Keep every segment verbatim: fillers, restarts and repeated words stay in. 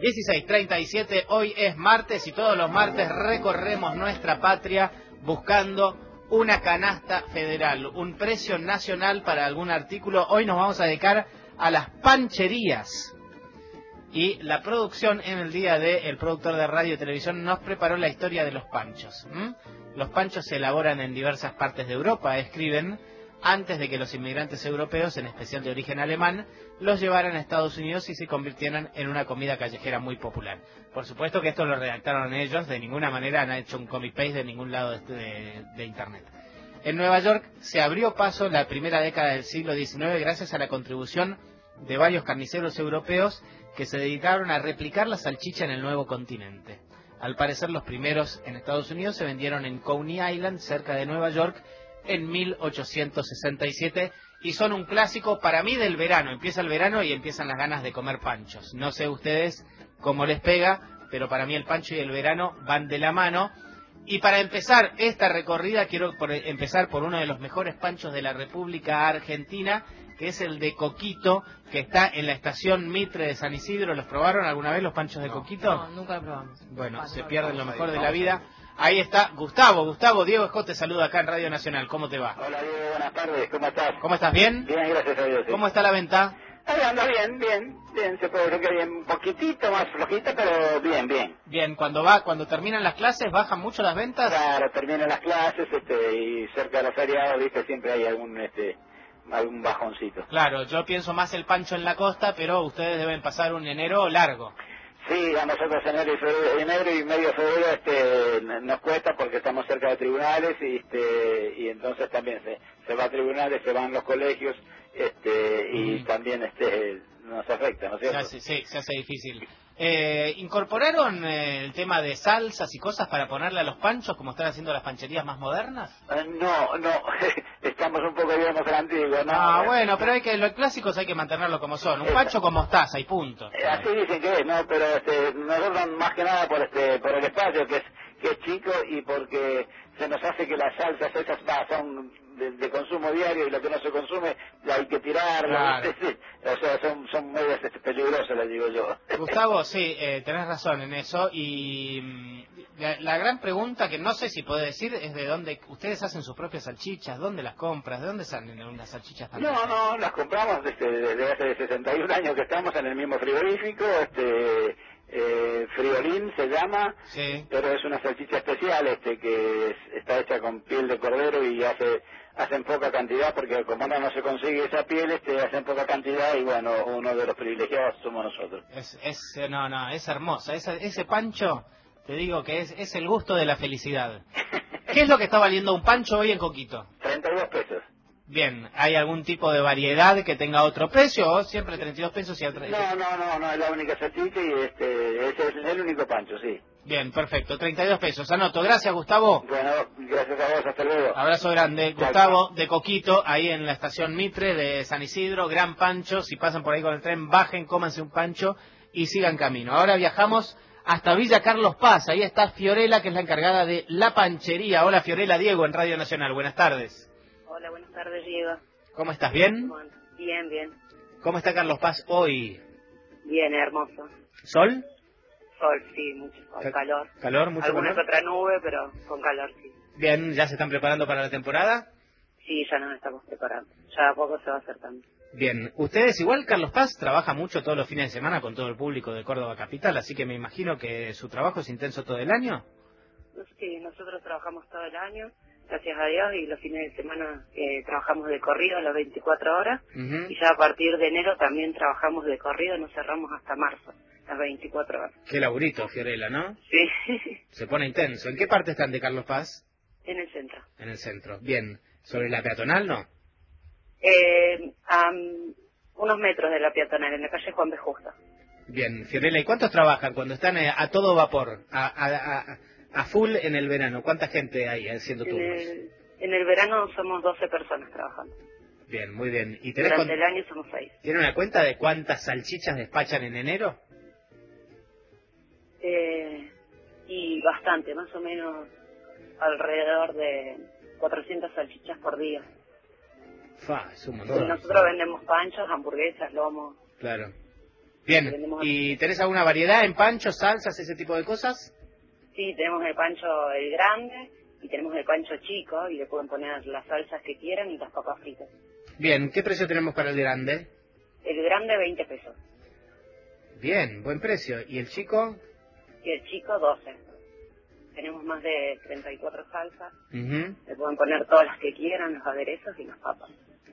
dieciséis treinta y siete, hoy es martes y todos los martes recorremos nuestra patria buscando una canasta federal, un precio nacional para algún artículo. Hoy nos vamos a dedicar a las pancherías. Y la producción en el día de el productor de radio y televisión nos preparó la historia de los panchos. ¿Mm? Los panchos se elaboran en diversas partes de Europa, escriben, antes de que los inmigrantes europeos, en especial de origen alemán, los llevaran a Estados Unidos y se convirtieran en una comida callejera muy popular. Por supuesto que esto lo redactaron ellos, de ninguna manera han hecho un copy-paste de ningún lado de, de, de Internet. En Nueva York se abrió paso la primera década del siglo diecinueve gracias a la contribución de varios carniceros europeos que se dedicaron a replicar la salchicha en el nuevo continente. Al parecer los primeros en Estados Unidos se vendieron en Coney Island, cerca de Nueva York, en mil ochocientos sesenta y siete, y son un clásico para mí del verano. Empieza el verano y empiezan las ganas de comer panchos. No sé ustedes cómo les pega, pero para mí el pancho y el verano van de la mano. Y para empezar esta recorrida quiero por empezar por uno de los mejores panchos de la República Argentina, que es el de Coquito, que está en la estación Mitre de San Isidro. ¿Los probaron alguna vez los panchos de no, Coquito? No, nunca lo probamos. Bueno, ah, se no, pierden no, lo mejor ahí, de la vida. Ahí está Gustavo, Gustavo, Diego Escote te saluda acá en Radio Nacional. ¿Cómo te va? Hola Diego, buenas tardes, ¿cómo estás? ¿Cómo estás? ¿Bien? Bien, gracias a Dios. Sí. ¿Cómo está la venta? Ahí anda bien, bien, bien, se puede decir que bien, un poquitito más flojita, pero bien, bien. Bien, cuando va, cuando terminan las clases, ¿bajan mucho las ventas? Claro, terminan las clases, este, y cerca de los feriados, viste, siempre hay algún, este, algún bajoncito. Claro, yo pienso más el pancho en la costa, pero ustedes deben pasar un enero largo. Sí, a nosotros enero y, febrero, enero y medio febrero este, nos cuesta porque estamos cerca de tribunales y, este, y entonces también se, se va a tribunales, se van los colegios este, y mm. también este, nos afecta, ¿no es cierto? Se hace, sí, se hace difícil. Eh, ¿Incorporaron eh, el tema de salsas y cosas para ponerle a los panchos como están haciendo las pancherías más modernas? Uh, no, no, estamos un poco, digamos, antiguos, ¿no? Ah, bueno, pero hay que los clásicos hay que mantenerlos como son. Un Esa. pancho con mostaza y punto. Eh, así dicen que es, ¿no? Pero este, nosotros más que nada por este por el espacio que es que es chico y porque se nos hace que las salsas esas bah, son de, de consumo diario y lo que no se consume la hay que tirarlo, claro. Sí, o sea, son son medias este, peligrosas, les digo yo. Gustavo, sí, eh, tenés razón en eso y mm, la, la gran pregunta que no sé si puede decir es de dónde ustedes hacen sus propias salchichas, dónde las compras, de dónde salen unas salchichas tan No, no, las compramos desde, desde hace sesenta y un años que estamos en el mismo frigorífico, este... Eh, Friolín se llama, sí. Pero es una salchicha especial este que es, está hecha con piel de cordero y hace hacen poca cantidad porque como no, no se consigue esa piel, este hacen poca cantidad y bueno, uno de los privilegiados somos nosotros. Es, es no, no, es hermosa, ese, ese pancho, te digo que es, es el gusto de la felicidad. ¿Qué es lo que está valiendo un pancho hoy en Coquito? treinta y dos pesos. Bien, ¿hay algún tipo de variedad que tenga otro precio o siempre treinta y dos pesos y otra? No, no, no, no es la única salchicha y este ese es el único pancho, sí. Bien, perfecto, treinta y dos pesos, anoto. Gracias, Gustavo. Bueno, gracias a vos, hasta luego. Abrazo grande. Chao. Gustavo de Coquito, ahí en la estación Mitre de San Isidro, gran pancho. Si pasan por ahí con el tren, bajen, cómanse un pancho y sigan camino. Ahora viajamos hasta Villa Carlos Paz, ahí está Fiorella, que es la encargada de la panchería. Hola Fiorella, Diego en Radio Nacional, buenas tardes. Hola, buenas tardes, Diego. ¿Cómo estás? ¿Bien? Bien, bien. ¿Cómo está Carlos Paz hoy? Bien, hermoso. ¿Sol? Sol, sí, mucho sol, Ca calor. ¿Calor? ¿Mucho Alguna calor? otra nube, pero con calor, sí. Bien, ¿ya se están preparando para la temporada? Sí, ya nos estamos preparando. Ya a poco se va a hacer también. Bien, ustedes igual, Carlos Paz, trabaja mucho todos los fines de semana con todo el público de Córdoba Capital, así que me imagino que su trabajo es intenso todo el año. Sí, nosotros trabajamos todo el año. Gracias a Dios, y los fines de semana eh, trabajamos de corrido a las veinticuatro horas, uh-huh. Y ya a partir de enero también trabajamos de corrido, nos cerramos hasta marzo, las veinticuatro horas. Qué laburito, Fiorella, ¿no? Sí. Se pone intenso. ¿En qué parte están de Carlos Paz? En el centro. En el centro, bien. ¿Sobre la peatonal, no? Eh, a um, unos metros de la peatonal, en la calle Juan B. Justo. Bien, Fiorella, ¿y cuántos trabajan cuando están a todo vapor, a... a, a a full en el verano? ¿Cuánta gente hay haciendo turnos? En el, en el verano somos doce personas trabajando. Bien, muy bien. ¿Y durante con... el año somos seis. ¿Tiene una cuenta de cuántas salchichas despachan en enero? Eh, y bastante, más o menos alrededor de cuatrocientas salchichas por día. Fa, es un montón. Nosotros vendemos panchos, hamburguesas, lomos. Claro. Bien, Vendemos ¿y tenés alguna variedad en panchos, salsas, ese tipo de cosas? Sí, tenemos el pancho el grande y tenemos el pancho chico y le pueden poner las salsas que quieran y las papas fritas. Bien, ¿qué precio tenemos para el grande? El grande veinte pesos Bien, buen precio. ¿Y el chico? y el chico doce. Tenemos más de treinta y cuatro salsas. Uh-huh. Le pueden poner todas las que quieran, los aderezos y las papas.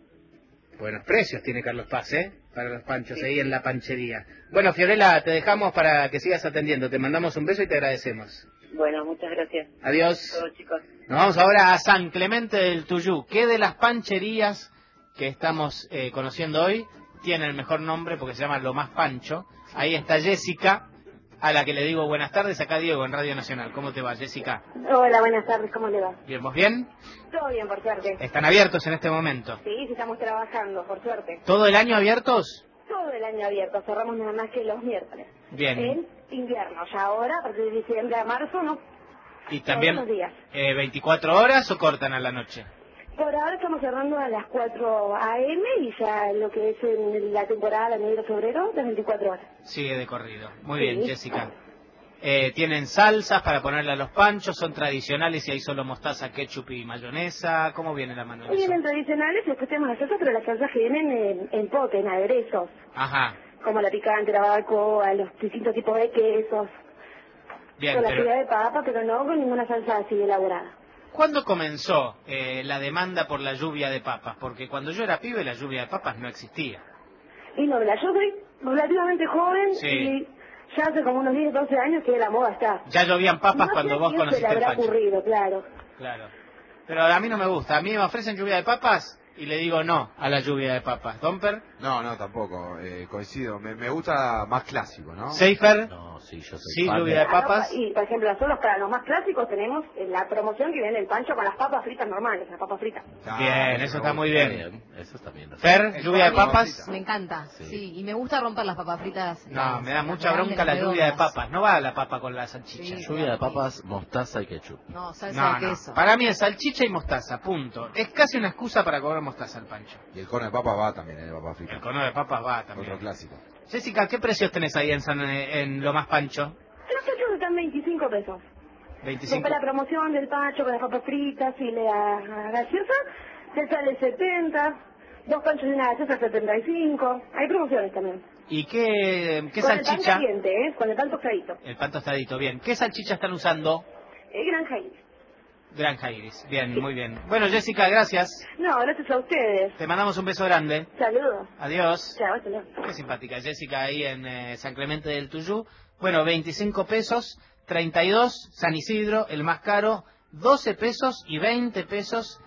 Buenos precios tiene Carlos Paz, ¿eh? Para los panchos, Sí. ahí en la panchería. Bueno, Fiorella, te dejamos para que sigas atendiendo. Te mandamos un beso y te agradecemos. Bueno, muchas gracias. Adiós. Todos chicos. Nos vamos ahora a San Clemente del Tuyú. ¿Qué de las pancherías que estamos eh, conociendo hoy tiene el mejor nombre porque se llama Lo Más Pancho? Ahí está Jessica, a la que le digo buenas tardes. Acá Diego en Radio Nacional. ¿Cómo te va, Jessica? Hola, buenas tardes, ¿cómo le va? Bien, ¿vos bien? Todo bien, por suerte. ¿Están abiertos en este momento? Sí, sí, estamos trabajando, por suerte. ¿Todo el año abiertos? Todo el año abierto, cerramos nada más que los miércoles. Bien. En invierno, ya ahora, a partir de diciembre a marzo, no. ¿Y también Todos los días. eh, veinticuatro horas o cortan a la noche? Por ahora estamos cerrando a las cuatro a eme y ya lo que es en la temporada de enero-febrero, las veinticuatro horas. Sigue de corrido. Muy Sí. bien, Jessica. Eh, tienen salsas para ponerle a los panchos, son tradicionales y hay solo mostaza, ketchup y mayonesa. ¿Cómo viene la mano de eso? Vienen tradicionales, después tenemos las salsas, pero las salsas que vienen en, en pote, en aderezos, Ajá, como la picante, la barbacoa, los distintos tipos de quesos, bien, con la pero cantidad de papa, pero no con ninguna salsa así elaborada. ¿cuándo comenzó eh, la demanda por la lluvia de papas? Porque cuando yo era pibe la lluvia de papas no existía. Y no, mira, yo soy relativamente joven Sí. y ya hace como unos diez, doce años que la moda está. Ya llovían papas No cuando sé vos a quién se le conociste el habrá pancho. ocurrido, claro. Claro. Pero a mí no me gusta. A mí me ofrecen lluvia de papas y le digo no a la lluvia de papas. ¿Domper? No, no, tampoco, eh, coincido. Me, me gusta más clásico, ¿no? ¿Seifer? No, sí, yo soy Sí, fan lluvia de Ah, no, papas. y, por ejemplo, nosotros para los más clásicos tenemos eh, la promoción que viene el pancho con las papas fritas normales, las papas fritas. Ah, Bien, me eso está gusta. muy Está bien. bien, eso está bien. Fer, lluvia de El papas. Me encanta, Sí. sí. Y me gusta romper las papas fritas. No, las- me da las mucha grandes, bronca la las lluvia de redondas. papas. No va la papa con la salchicha. Sí. Lluvia de papas, mostaza y ketchup. No, salsa No, de no. queso. Para mí es salchicha y mostaza, punto. Es casi una excusa para comer mostaza al pancho. Y el cono de papa va también, el papa frita. El cono de papas va también. Otro clásico. Jessica, ¿qué precios tenés ahí en, San, en Lo Más Pancho? Los panchos están veinticinco pesos. veinticinco. Después la promoción del pancho con las papas fritas y la gaseosa, te sale setenta. Dos panchos y una gaseosa, setenta y cinco. Hay promociones también. ¿Y qué, qué con el pan salchicha? caliente, ¿eh? Con el pan tostadito. El pan tostadito, bien. ¿Qué salchicha están usando? El Granja Iris. Granja Iris. Bien, muy bien. Bueno, Jessica, gracias. No, gracias a ustedes. Te mandamos un beso grande. Saludos. Adiós. Chao, hasta luego. Qué simpática, Jessica, ahí en eh, San Clemente del Tuyú. Bueno, veinticinco pesos, treinta y dos, San Isidro, el más caro, doce pesos y veinte pesos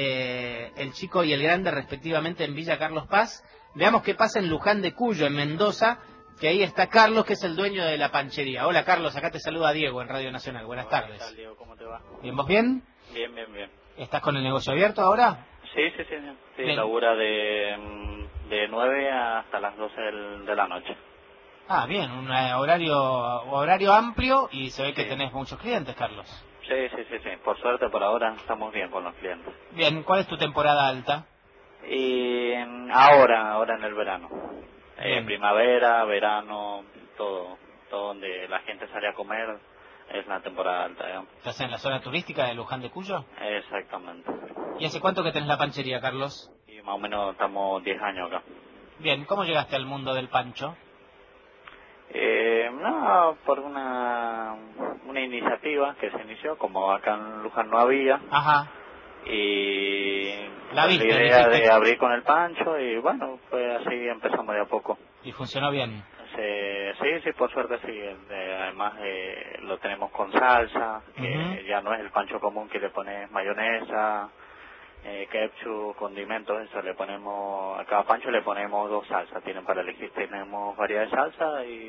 eh, el chico y el grande respectivamente en Villa Carlos Paz. Veamos qué pasa en Luján de Cuyo, en Mendoza, que ahí está Carlos, que es el dueño de la panchería. Hola Carlos, acá te saluda Diego en Radio Nacional. Buenas Hola, tardes. ¿qué tal, Diego? ¿Cómo te va? ¿Bien, vos bien? Bien, bien, bien. ¿Estás con el negocio abierto ahora? Sí, sí, sí. sí. Sí, Bien. labura de, mm, de nueve hasta las doce del- de la noche. Ah, bien, un eh, horario horario amplio y se ve que Sí. tenés muchos clientes, Carlos. Sí, sí, sí, sí. Por suerte, por ahora estamos bien con los clientes. Bien, ¿cuál es tu temporada alta? Y mm, ahora, ahora en el verano. Eh, Bien. primavera, verano, todo, todo donde la gente sale a comer es la temporada alta, digamos. ¿Estás en la zona turística de Luján de Cuyo? Exactamente. ¿Y hace cuánto que tenés la panchería, Carlos? Y más o menos estamos diez años acá. Bien, ¿cómo llegaste al mundo del pancho? Eh, no, por una, una iniciativa que se inició, como acá en Luján no había, Ajá, y La con viste, la idea dijiste. de abrir con el pancho, y bueno, fue así, empezamos de a poco. y funcionó bien. Se- sí, sí, por suerte sí, eh, además eh, lo tenemos con salsa, que Ujú. ya no es el pancho común que le pones mayonesa, eh, ketchup, condimentos, eso le ponemos, a cada pancho le ponemos dos salsas, tienen para elegir, tenemos variedad de salsa y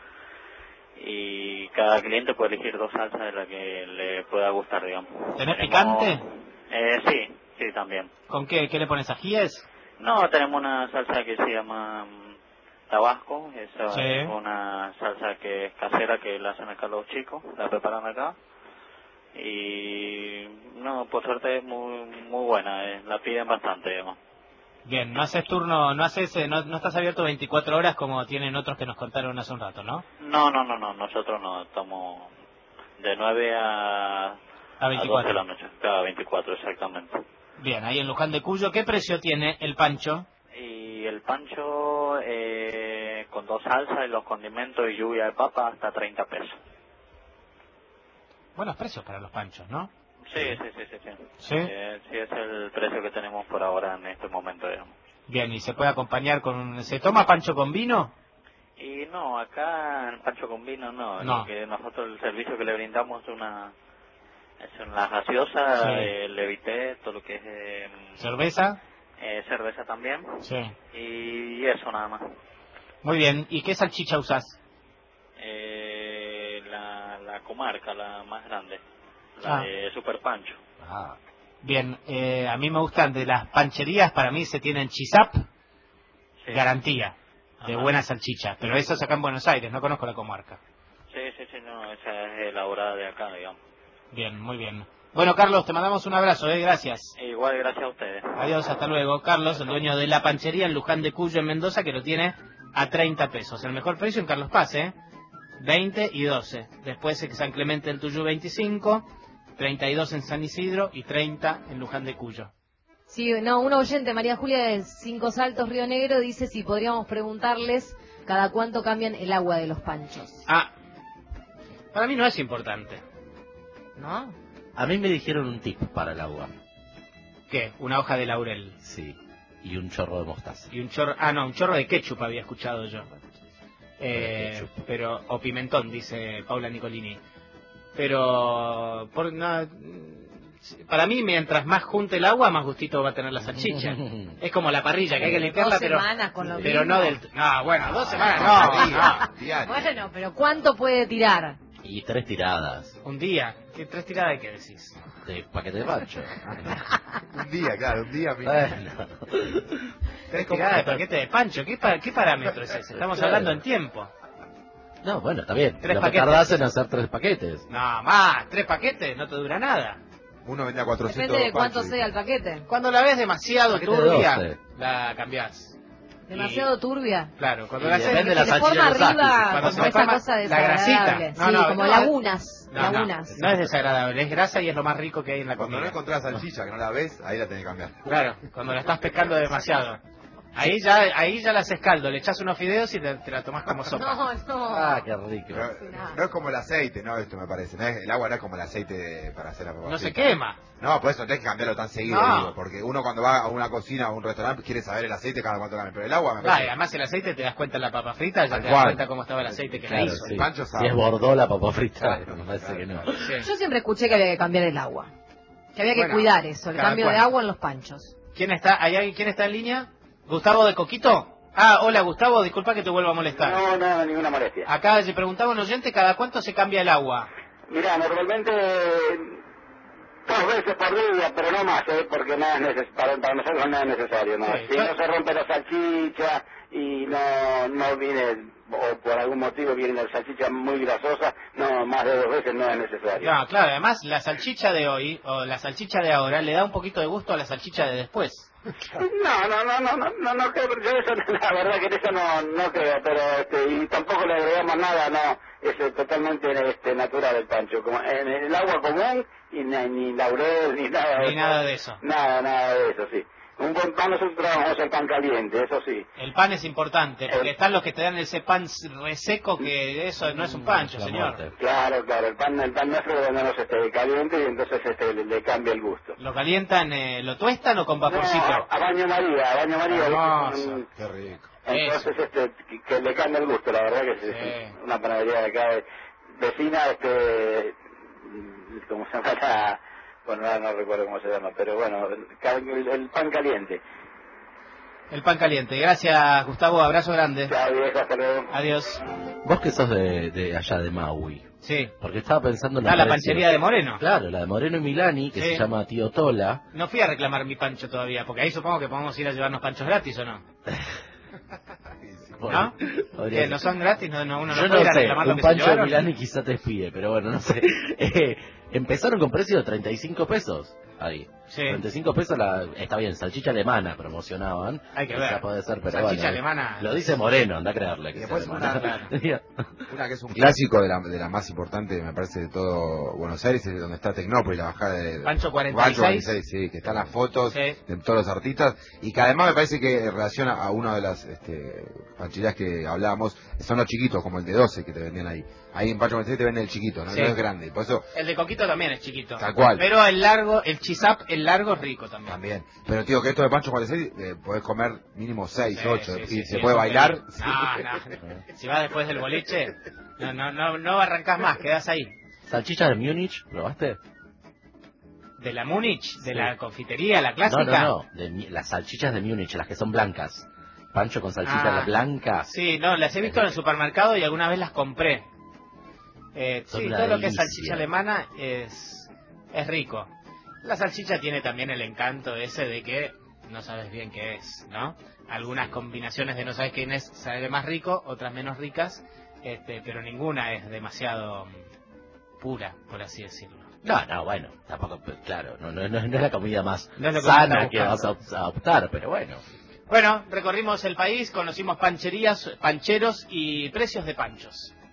y cada cliente puede elegir dos salsas de la que le pueda gustar, digamos. ¿Tenés Tenemos- picante? Eh, sí, sí, también. ¿Con qué? ¿Qué le pones, ajíes? No, tenemos una salsa que se llama mm, Tabasco, esa Sí. es una salsa que es casera, que la hacen acá los chicos, la preparan acá. Y no, por suerte es muy muy buena, eh, la piden bastante, digamos. Bien, no haces turno, no haces, eh, no, no estás abierto veinticuatro horas como tienen otros que nos contaron hace un rato, ¿no? No, no, no, no, nosotros no, estamos de nueve a, A veinticuatro. a doce de la noche, a veinticuatro exactamente. Bien, ahí en Luján de Cuyo, ¿qué precio tiene el pancho? Y el pancho eh, con dos salsas y los condimentos y lluvia de papa hasta treinta pesos. Buenos precios para los panchos, ¿no? Sí, sí, sí, sí. Sí, ¿Sí? Eh, sí, es el precio que tenemos por ahora en este momento, digamos. Bien, ¿y se puede acompañar con un... ¿Se toma pancho con vino? Y no, acá el pancho con vino no, No. Lo que nosotros el servicio que le brindamos es una... Es una gaseosa, Sí. eh, levité, todo lo que es... Eh, ¿Cerveza? Eh, cerveza también. Sí. Y eso nada más. Muy bien, ¿y qué salchicha usás? Eh, la, la comarca, la más grande, la Ah. de Super Pancho. Ah. Bien, eh, a mí me gustan de las pancherías, para mí se tienen chisap, Sí. garantía de Ajá. buena salchicha, pero eso es acá en Buenos Aires, no conozco la comarca. Sí, sí, sí, no, esa es elaborada de acá, digamos. Bien, muy bien. Bueno, Carlos, te mandamos un abrazo, ¿eh? Gracias. E igual, gracias a ustedes. Adiós, hasta luego. Carlos, el dueño de la panchería en Luján de Cuyo, en Mendoza, que lo tiene a treinta pesos. El mejor precio en Carlos Paz, ¿eh? veinte y doce. Después en San Clemente del Tuyú veinticinco, treinta y dos en San Isidro y treinta en Luján de Cuyo. Sí, no, una oyente, María Julia de Cinco Saltos, Río Negro, dice si podríamos preguntarles cada cuánto cambian el agua de los panchos. Ah, para mí no es importante. ¿No? A mí me dijeron un tip para el agua. ¿Qué? Una hoja de laurel. Sí. Y un chorro de mostaza. Y un chorro... Ah, no, un chorro de ketchup había escuchado yo. Eh, ketchup. pero o pimentón, dice Paula Nicolini. Pero por, no, para mí, mientras más junte el agua, más gustito va a tener la salchicha. Es como la parrilla, que hay que limpiarla, Dos pero semanas con lo pero mismo. no del... No, bueno, dos semanas Ah, no, día, no. diario. Bueno, pero ¿cuánto puede tirar? Y tres tiradas Un día. ¿Qué tres tiradas hay que decís? de paquete de pancho. Un día, claro, un día. mira. Bueno. Tres tiradas de paquete de pancho. ¿Qué, pa- qué parámetro es ese? Estamos Claro. hablando en tiempo. No, bueno, está bien. Tres Lo que paquetes. tardás en hacer tres paquetes. No, más. Tres paquetes no te dura nada. Uno vende a cuatrocientos Depende de cuánto panchos, sea el paquete. Cuando la ves demasiado Paquete de turbia, doce. la cambiás. Demasiado turbia. Claro, cuando Y la haces... depende de la Se salchicha forma que saques. arriba Cuando se como esa forma cosa la desagradable. grasita. No, Sí, no, como no, lagunas. No, no, lagunas. no es desagradable, es grasa y es lo más rico que hay en la Cuando no comida. encontrás salchicha, que no la ves, ahí la tenés que cambiar. Claro, cuando la estás pescando demasiado. Ahí ya ahí ya la haces caldo, le echas unos fideos y te, te la tomás como sopa. No, no. Ah, qué rico. No, no es como el aceite, no, esto me parece. No es, el agua no es como el aceite de- para hacer la papa No se frita. quema. No, por eso no tenés que cambiarlo tan seguido, No. digo, porque uno cuando va a una cocina o a un restaurante quiere saber el aceite cada cuánto cambia, pero el agua me Ah, y parece... además el aceite te das cuenta en la papa frita, ya Tal te das cual. cuenta cómo estaba el aceite que Claro, la hizo. sí. Pancho Si sabe. es bordó la papa frita, Claro, me parece claro. que no. Sí. Yo siempre escuché que había que cambiar el agua. Que había que Bueno, cuidar eso, el cada cambio de cual. agua en los panchos. ¿Quién está? ¿Hay alguien? ¿Quién está en línea? ¿Gustavo de Coquito? Ah, hola Gustavo, disculpa que te vuelva a molestar. No, no, ninguna molestia. Acá le preguntaba un oyente, ¿cada cuánto se cambia el agua? Mira, normalmente dos veces por día, pero no más, ¿eh? Porque no es neces para, para nosotros no es necesario, ¿no? Sí, Si yo- no se rompe la salchicha y no no viene, o por algún motivo viene la salchicha muy grasosa, no, más de dos veces no es necesario. No, claro, además la salchicha de hoy, o la salchicha de ahora, le da un poquito de gusto a la salchicha de después. No, no, no, no, no, no, no creo, yo eso, la verdad que en eso no, no creo, pero este, y tampoco le agregamos nada, no, es eh, totalmente este, natural el pancho, como en el agua común, y ni, ni laurel, ni nada de Ni eso. nada de eso. Nada, nada de eso, sí. Un buen pan, nosotros trabajamos el pan caliente, eso sí. El pan es importante, porque Eh. están los que te dan ese pan reseco que eso no es un pancho, La señor. muerte. Claro, claro, el pan, el pan nuestro lo vendemos este, caliente y entonces este, le, le cambia el gusto. ¿Lo calientan, eh, lo tuestan o con vaporcito? No, a baño María, a baño María. Hermoso. Mm, Qué rico. Entonces, este, que, que le cambia el gusto, la verdad que es, Sí. es una panadería de acá, de- vecina, este, ¿cómo se llama? La, bueno, ahora no recuerdo cómo se llama, pero bueno, el, el- el pan caliente. El pan caliente. Gracias, Gustavo. Abrazo grande. Chao, viejo, hasta luego. Adiós. Vos que sos de, de allá de Maui. Sí. Porque estaba pensando en Ah, la precios. panchería de Moreno. Claro, la de Moreno y Milani, que Sí. se llama Tío Tola. No fui a reclamar mi pancho todavía, porque ahí supongo que podemos ir a llevarnos panchos gratis, ¿o no? ¿No? Que no son gratis, no, no, uno no Yo puede ir no a sé, reclamar lo un que se pancho de llevaron. Milani quizá te espíe, pero bueno, no sé. Eh, empezaron con precio de treinta y cinco pesos ahí. Sí. treinta y cinco pesos, la, está bien, salchicha alemana promocionaban. Hay que Quizá ver. puede ser, pero Salchicha bueno, alemana. Lo dice Moreno, anda a creerle. Que Y después sea una, alemana. una que es un clásico de la, de la más importante, me parece, de todo Buenos Aires, es donde está Tecnópolis, la bajada de Pancho cuarenta y seis. Pancho cuarenta y seis, sí, que están las fotos Sí. de todos los artistas, y que además me parece que relaciona a una de las este, pancherías que hablábamos, son los chiquitos, como el de doce que te vendían ahí. Ahí en Pancho cuarenta y seis te venden el chiquito, ¿no? Sí. No es grande, por eso... El de Coquito también es chiquito. Tal cual. Pero el largo, el chisap, el largo es rico también. También. Pero tío, que esto de Pancho cuarenta y seis, eh, podés comer mínimo seis, Sí, ocho, sí, y sí, se sí, puede eso bailar. sí. No, no. Si vas después del boliche, no, no, no, no arrancás más, quedás ahí. ¿Salchicha de Múnich, probaste? De la Múnich, de Sí. la confitería, la No, clásica. no, no, de, Mi- las salchichas de Múnich, las que son blancas. Pancho con salchicha Ah, blanca. Sí, no, las he visto en el supermercado y alguna vez las compré. Eh, Son sí, una todo lo que es delicia. salchicha alemana es, es rico. La salchicha tiene también el encanto ese de que no sabes bien qué es, ¿no? Algunas combinaciones de no sabes quién es sabe más rico, otras menos ricas, este, pero ninguna es demasiado mm, pura, por así decirlo. No, no, bueno, tampoco, pues, claro, no, no, no, no es la comida más No es lo que uno sana anda que vas a, buscando. a optar, pero bueno. Bueno, recorrimos el país, conocimos pancherías, pancheros y precios de panchos.